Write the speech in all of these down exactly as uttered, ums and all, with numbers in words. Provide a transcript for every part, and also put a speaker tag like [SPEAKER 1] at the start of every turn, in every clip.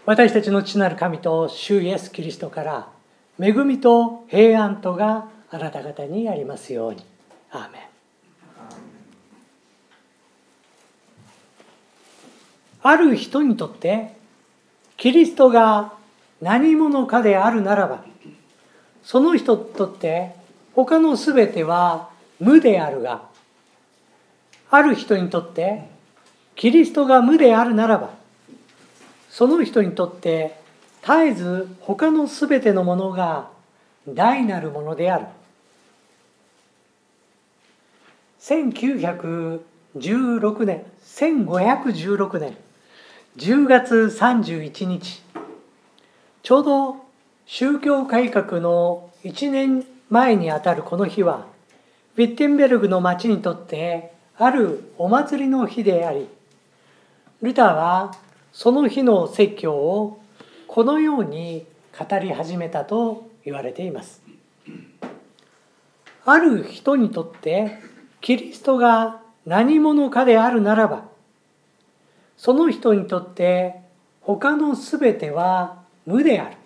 [SPEAKER 1] 私たちの父なる神と主イエスキリストから恵みと平安とがあなた方にありますように。アーメン。ある人にとってキリストが何者かであるならば、その人にとって他のすべては無であるが、ある人にとってキリストが無であるならば、その人にとって絶えず他のすべてのものが大なるものである。せんきゅうひゃくじゅうろくねん、せんごひゃくじゅうろくねんじゅうがつさんじゅういちにち、ちょうど宗教改革のいちねんまえにあたるこの日は、ウィッテンベルグの町にとってあるお祭りの日であり、ルターはその日の説教をこのように語り始めたと言われています。ある人にとってキリストが何者かであるならば、その人にとって他のすべては無である。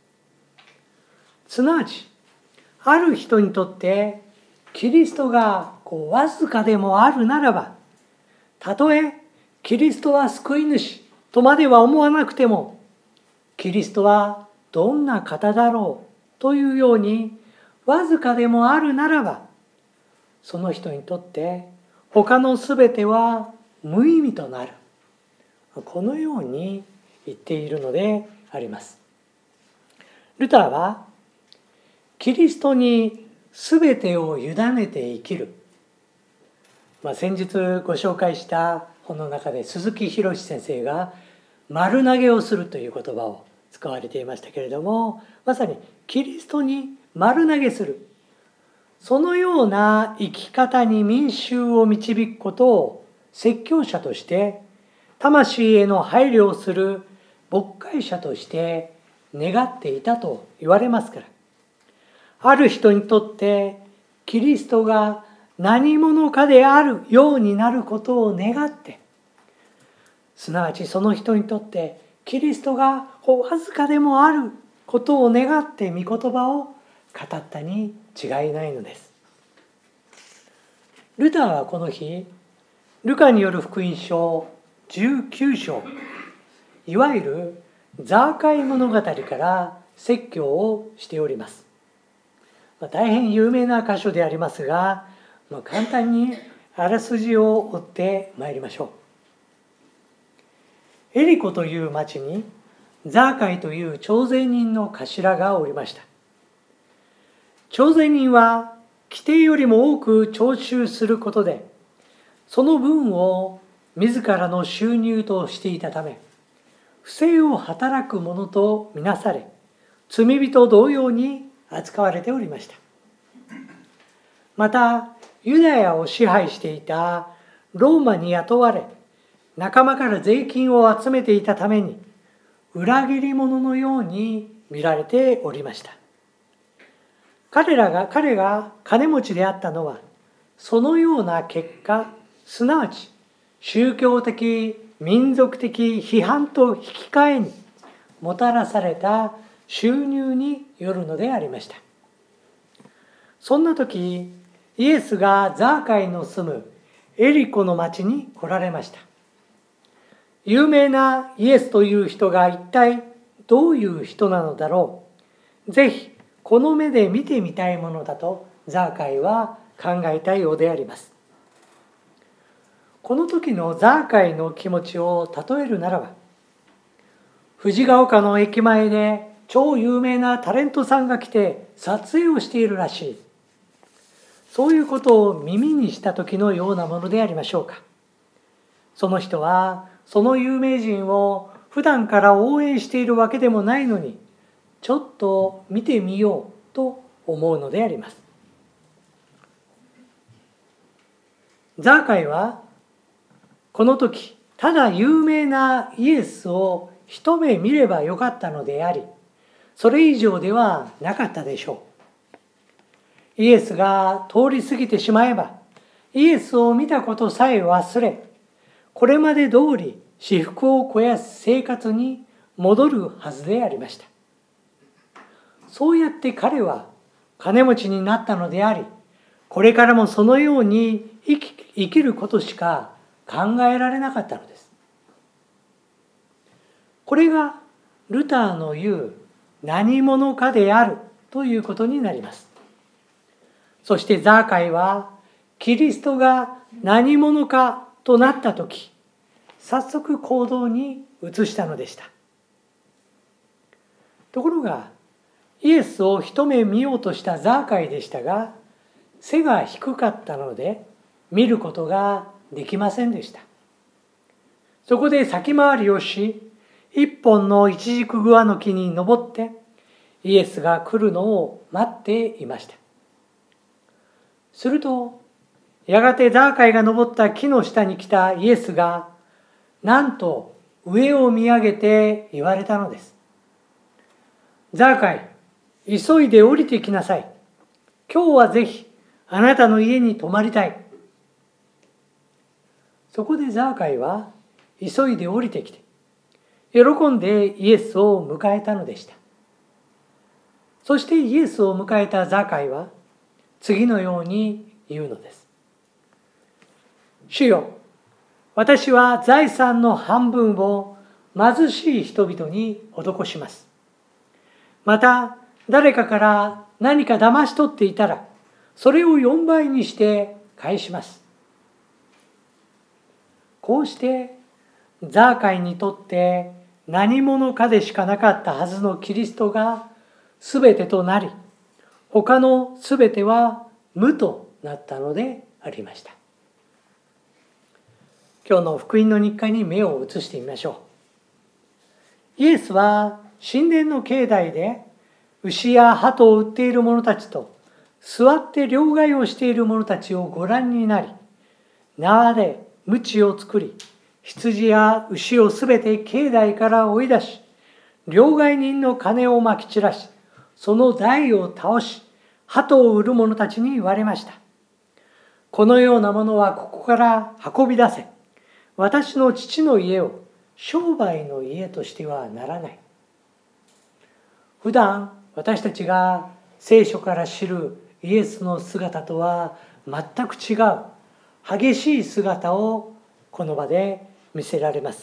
[SPEAKER 1] すなわち、ある人にとってキリストがこうわずかでもあるならば、たとえキリストは救い主とまでは思わなくても、キリストはどんな方だろうというようにわずかでもあるならば、その人にとって他のすべては無意味となる。このように言っているのであります。ルターはキリストにすべてを委ねて生きる、まあ、先日ご紹介した本の中で鈴木博先生が丸投げをするという言葉を使われていましたけれども、まさにキリストに丸投げする、そのような生き方に民衆を導くことを説教者として魂への配慮をする牧会者として願っていたと言われますから、ある人にとってキリストが何者かであるようになることを願って、すなわちその人にとってキリストがわずかでもあることを願って御言葉を語ったに違いないのです。ルターはこの日、ルカによる福音書じゅうきゅうしょう、いわゆるザーカイ物語から説教をしております。大変有名な箇所でありますが、簡単にあらすじを追ってまいりましょう。エリコという町にザーカイという徴税人の頭がおりました。徴税人は規定よりも多く徴収することで、その分を自らの収入としていたため、不正を働く者とみなされ、罪人同様に扱われておりました。また、ユダヤを支配していたローマに雇われ、仲間から税金を集めていたために、裏切り者のように見られておりました。彼らが、彼が金持ちであったのは、そのような結果、すなわち宗教的、民族的批判と引き換えにもたらされた収入によるのでありました。そんな時、イエスがザーカイの住むエリコの町に来られました。有名なイエスという人が一体どういう人なのだろう。ぜひこの目で見てみたいものだとザーカイは考えたようであります。この時のザーカイの気持ちを例えるならば、藤ヶ丘の駅前で超有名なタレントさんが来て撮影をしているらしい。そういうことを耳にした時のようなものでありましょうか。その人はその有名人を普段から応援しているわけでもないのに、ちょっと見てみようと思うのであります。ザーカイはこの時、ただ有名なイエスを一目見ればよかったのであり、それ以上ではなかったでしょう。イエスが通り過ぎてしまえば、イエスを見たことさえ忘れ、これまで通り至福を肥やす生活に戻るはずでありました。そうやって彼は金持ちになったのであり、これからもそのように生き、生きることしか考えられなかったのです。これがルターの言う何者かであるということになります。そしてザーカイはキリストが何者かとなったとき、早速行動に移したのでした。ところが、イエスを一目見ようとしたザーカイでしたが、背が低かったので見ることができませんでした。そこで先回りをし、一本のイチジクグワの木に登ってイエスが来るのを待っていました。すると、やがてザーカイが登った木の下に来たイエスが、なんと上を見上げて言われたのです。ザーカイ、急いで降りてきなさい。今日はぜひあなたの家に泊まりたい。そこでザーカイは急いで降りてきて、喜んでイエスを迎えたのでした。そしてイエスを迎えたザーカイは次のように言うのです。主よ、私は財産の半分を貧しい人々に施します。また、誰かから何か騙し取っていたら、それをよんばいにして返します。こうして、ザーカイにとって何者かでしかなかったはずのキリストが全てとなり、他の全ては無となったのでありました。今日の福音の日課に目を移してみましょう。イエスは神殿の境内で牛や鳩を売っている者たちと座って両替をしている者たちをご覧になり、縄で鞭を作り、羊や牛をすべて境内から追い出し、両替人の金をまき散らし、その台を倒し、鳩を売る者たちに言われました。このようなものはここから運び出せ。私の父の家を商売の家としてはならない。普段私たちが聖書から知るイエスの姿とは全く違う激しい姿をこの場で見せられます。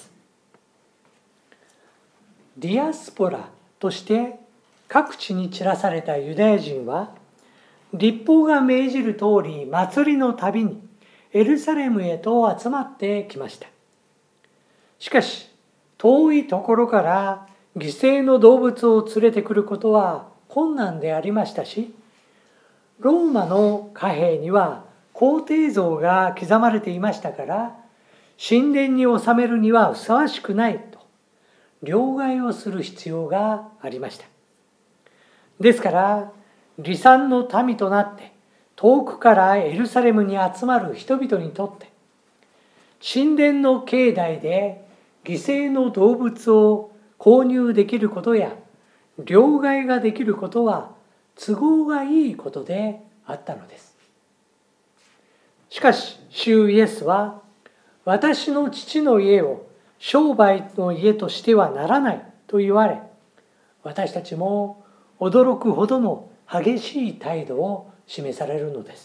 [SPEAKER 1] ディアスポラとして各地に散らされたユダヤ人は、律法が命じる通り祭りのたびにエルサレムへと集まってきました。しかし、遠いところから犠牲の動物を連れてくることは困難でありましたし、ローマの貨幣には皇帝像が刻まれていましたから、神殿に納めるにはふさわしくないと、両替をする必要がありました。ですから、離散の民となって遠くからエルサレムに集まる人々にとって、神殿の境内で犠牲の動物を購入できることや両替ができることは都合がいいことであったのです。しかし、主イエスは、私の父の家を商売の家としてはならないと言われ、私たちも驚くほどの激しい態度を示されるのです。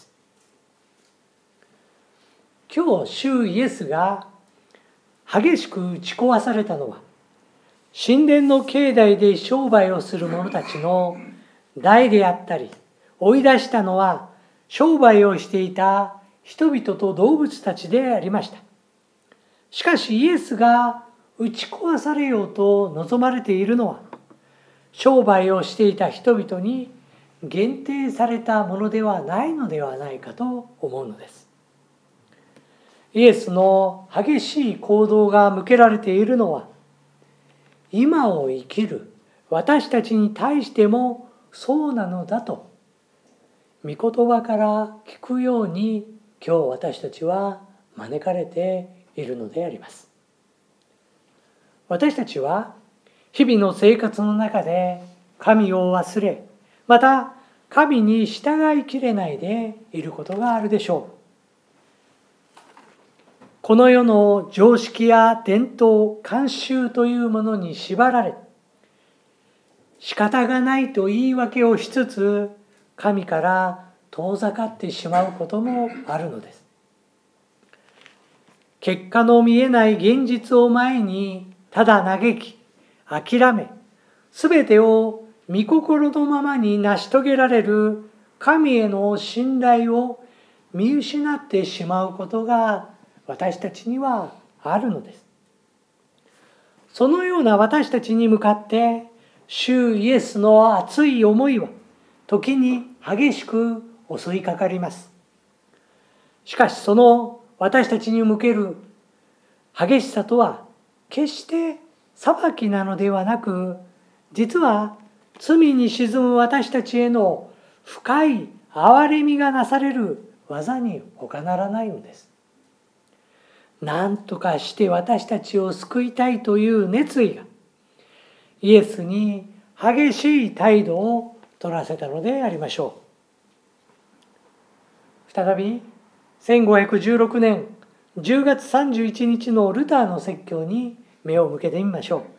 [SPEAKER 1] 今日、主イエスが激しく打ち壊されたのは、神殿の境内で商売をする者たちの代であったり、追い出したのは商売をしていた人々と動物たちでありました。しかしイエスが打ち壊されようと望まれているのは、商売をしていた人々に限定されたものではないのではないかと思うのです。イエスの激しい行動が向けられているのは、今を生きる私たちに対してもそうなのだと、御言葉から聞くように今日私たちは招かれているのであります。私たちは日々の生活の中で神を忘れ、また神に従いきれないでいることがあるでしょう。 この世の常識や伝統、慣習というものに縛られ、仕方がないと言い訳をしつつ、神から遠ざかってしまうこともあるのです。結果の見えない現実を前に、ただ嘆き、諦め、すべてを御心のままに成し遂げられる神への信頼を見失ってしまうことが私たちにはあるのです。そのような私たちに向かって主イエスの熱い思いは時に激しく襲いかかります。しかしその私たちに向ける激しさとは決して裁きなのではなく、実は罪に沈む私たちへの深い憐れみがなされる技に他ならないのです。何とかして私たちを救いたいという熱意がイエスに激しい態度を取らせたのでありましょう。再びせんごひゃくじゅうろくねんじゅうがつさんじゅういちにちのルターの説教に目を向けてみましょう。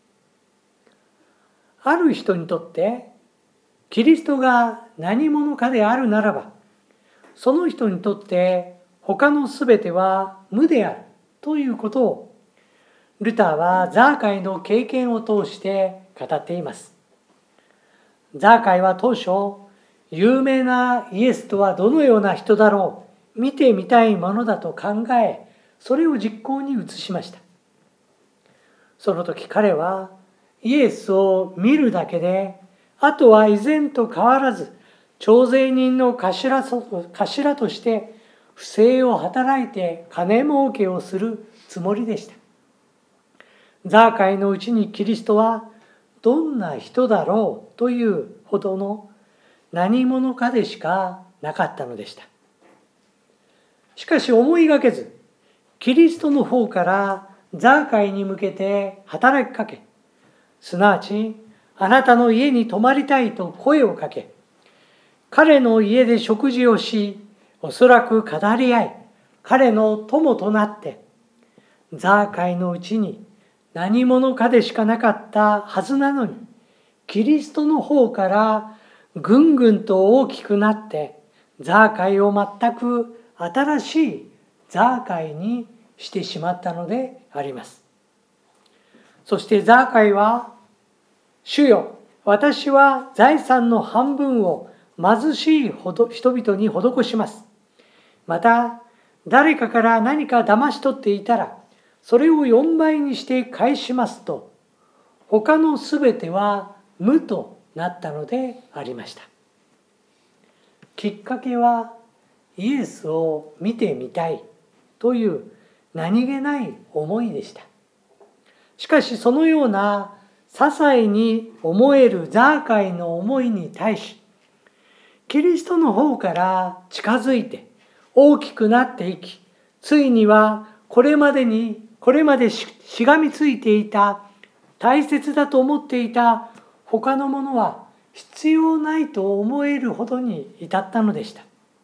[SPEAKER 1] ある人にとってキリストが何者かであるならば、その人にとって他のすべては無であるということをルターはザーカイの経験を通して語っています。ザーカイは当初、有名なイエスとはどのような人だろう、見てみたいものだと考え、それを実行に移しました。その時彼はイエスを見るだけで、あとは以前と変わらず、徴税人の頭として不正を働いて金儲けをするつもりでした。ザーカイのうちにキリストはどんな人だろうというほどの何者かでしかなかったのでした。しかし思いがけず、キリストの方からザーカイに向けて働きかけ、すなわちあなたの家に泊まりたいと声をかけ、彼の家で食事をし、おそらく語り合い、彼の友となって、ザーカイのうちに何者かでしかなかったはずなのに、キリストの方からぐんぐんと大きくなって、ザーカイを全く新しいザーカイにしてしまったのであります。そしてザーカイは、主よ、私は財産の半分を貧しい人々に施します。また、誰かから何か騙し取っていたら、それをよんばいにして返しますと、他のすべては無となったのでありました。きっかけは、イエスを見てみたいという何気ない思いでした。しかしそのような些細に思えるザーカイの思いに対し、キリストの方から近づいて大きくなっていき、ついにはこれまでに、これまでしがみついていた、大切だと思っていた他のものは必要ないと思えるほどに至ったのでした。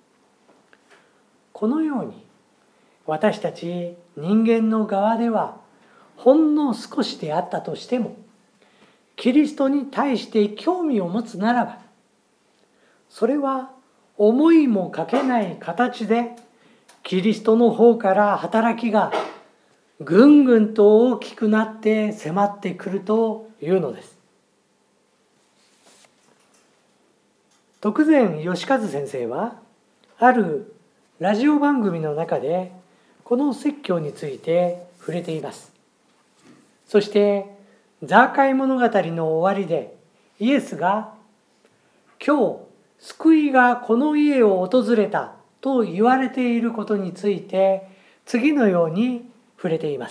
[SPEAKER 1] このように私たち人間の側ではほんの少しであったとしても、キリストに対して興味を持つならば、それは思いもかけない形でキリストの方から働きがぐんぐんと大きくなって迫ってくるというのです。徳善義和先生はあるラジオ番組の中でこの説教について触れています。そしてザーカイ物語の終わりでイエスが今日救いがこの家を訪れたと言われていることについて次のように触れています。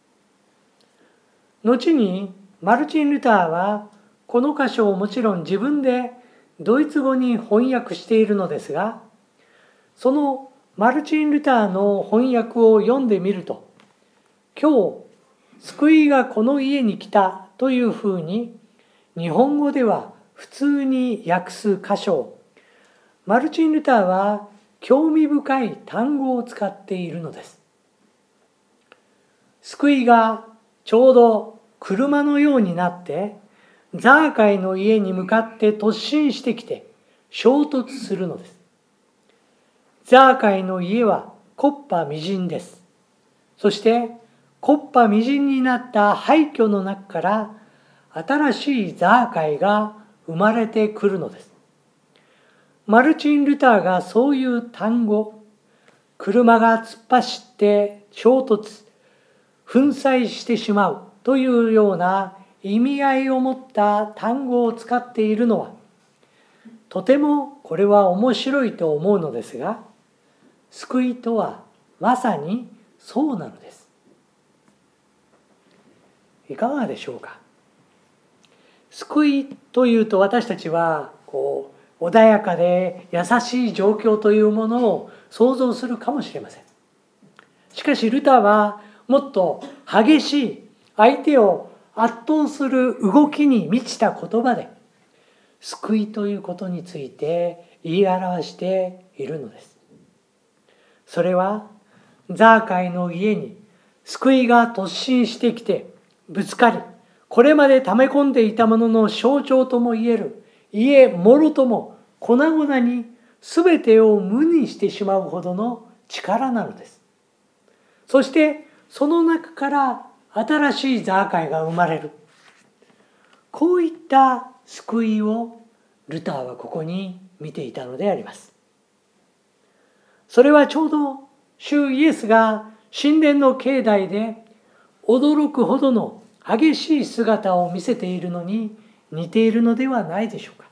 [SPEAKER 1] 後にマルチン・ルターはこの箇所をもちろん自分でドイツ語に翻訳しているのですが、そのマルチン・ルターの翻訳を読んでみると、今日救いがこの家に来たというふうに日本語では普通に訳す箇所をマルチン・ルターは興味深い単語を使っているのです。 救いがちょうど車のようになってザーカイの家に向かって突進してきて衝突するのです。ザーカイの家は木っ端みじんです。そして木っ端みじんになった廃墟の中から新しいザーカイが生まれてくるのです。マルチン・ルターがそういう単語、車が突っ走って衝突、粉砕してしまうというような意味合いを持った単語を使っているのは、とてもこれは面白いと思うのですが、救いとはまさにそうなのです。いかがでしょうか。救いというと私たちはこう穏やかで優しい状況というものを想像するかもしれません。しかしルターはもっと激しい相手を圧倒する動きに満ちた言葉で救いということについて言い表しているのです。それはザーカイの家に救いが突進してきてぶつかり、これまで溜め込んでいたものの象徴ともいえる家もろとも粉々に全てを無にしてしまうほどの力なのです。そしてその中から新しいザーカイが生まれる。こういった救いをルターはここに見ていたのであります。それはちょうど主イエスが神殿の境内で驚くほどの激しい姿を見せているのに似ているのではないでしょうか。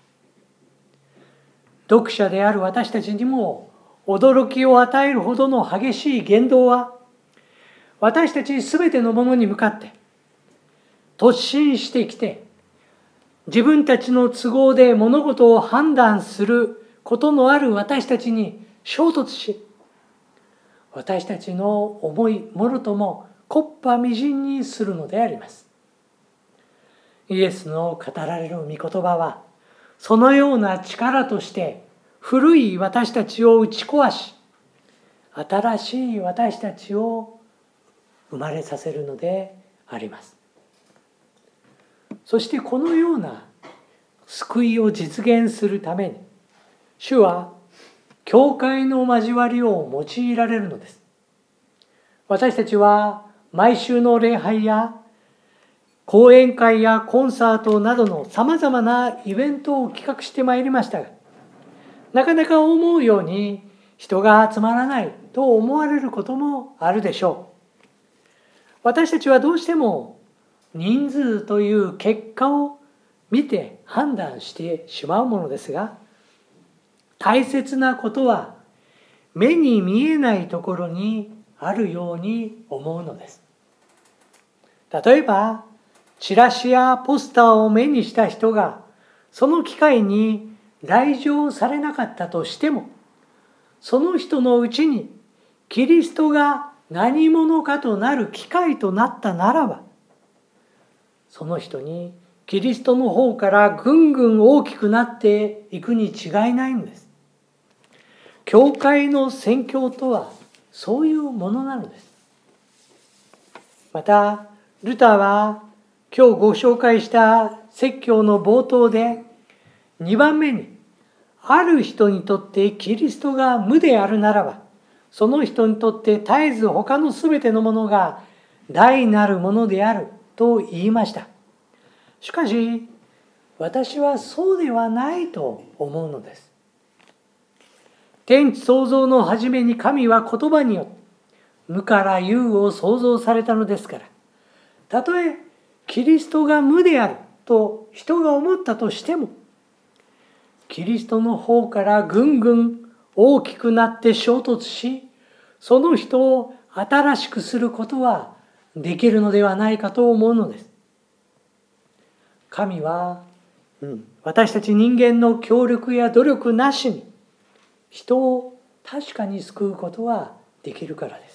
[SPEAKER 1] 読者である私たちにも驚きを与えるほどの激しい言動は私たちすべてのものに向かって突進してきて自分たちの都合で物事を判断することのある私たちに衝突し、私たちの思いもろとも木っ端みじんにするのであります。イエスの語られる御言葉はそのような力として古い私たちを打ち壊し、新しい私たちを生まれさせるのであります。そしてこのような救いを実現するために主は教会の交わりを用いられるのです。私たちは毎週の礼拝や講演会やコンサートなどのさまざまなイベントを企画してまいりましたが、なかなか思うように人が集まらないと思われることもあるでしょう。私たちはどうしても人数という結果を見て判断してしまうものですが、大切なことは目に見えないところにあるように思うのです。例えばチラシやポスターを目にした人がその機会に来場されなかったとしても、その人のうちにキリストが何者かとなる機会となったならば、その人にキリストの方からぐんぐん大きくなっていくに違いないのです。教会の宣教とはそういうものなのです。またルターは今日ご紹介した説教の冒頭でにばんめに、ある人にとってキリストが無であるならば、その人にとって絶えず他のすべてのものが大なるものであると言いました。しかし私はそうではないと思うのです。天地創造の初めに神は言葉によって無から有を創造されたのですから、たとえキリストが無であると人が思ったとしても、キリストの方からぐんぐん大きくなって衝突し、その人を新しくすることはできるのではないかと思うのです。神は、うん、私たち人間の協力や努力なしに人を確かに救うことはできるからです。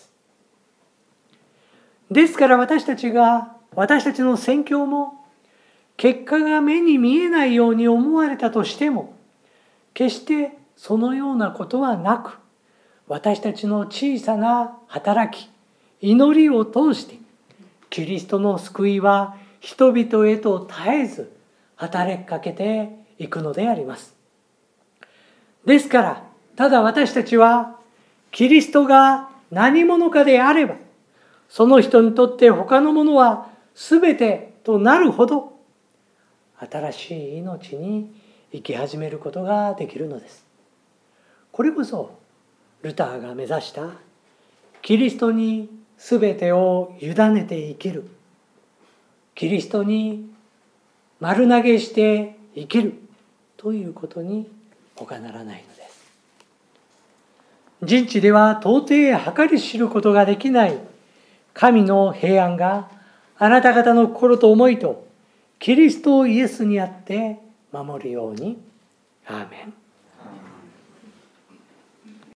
[SPEAKER 1] ですから私たちが私たちの宣教も結果が目に見えないように思われたとしても、決してそのようなことはなく、私たちの小さな働き、祈りを通してキリストの救いは人々へと絶えず働きかけていくのであります。ですから、ただ私たちはキリストが何者かであれば、その人にとって他のものは全てとなるほど、新しい命に生き始めることができるのです。これこそルターが目指したキリストに全てを委ねて生きる、キリストに丸投げして生きるということに他ならないのです。人知では到底計り知ることができない神の平安があなた方の心と思いとキリストイエスにあって守るように。アーメン。